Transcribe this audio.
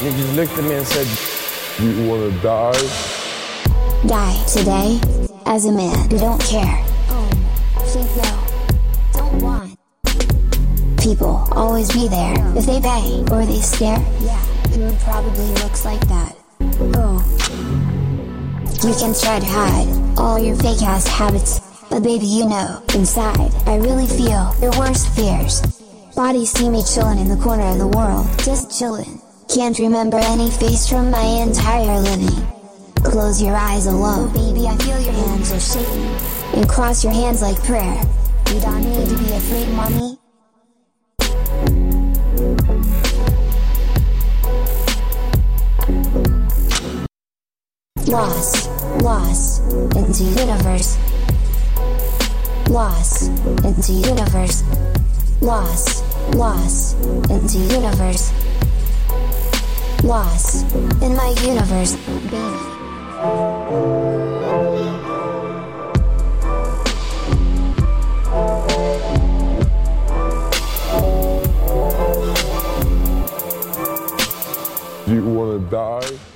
You just looked at me and said, "You wanna die?" Die today as a man who don't care. Think no, don't want. People always be there if they bang or they stare. Yeah, who probably looks like that. Oh. You can try to hide all your fake ass habits, but baby you know, inside, I really feel your worst fears. Bodies see me chillin' in the corner of the world, just chillin'. Can't remember any face from my entire living. Close your eyes alone, baby I feel your hands are shaking. And cross your hands like prayer. You don't need to be afraid, mommy. Lost into universe. Lost into universe. Lost into universe. Lost in my universe, baby. You wanna die?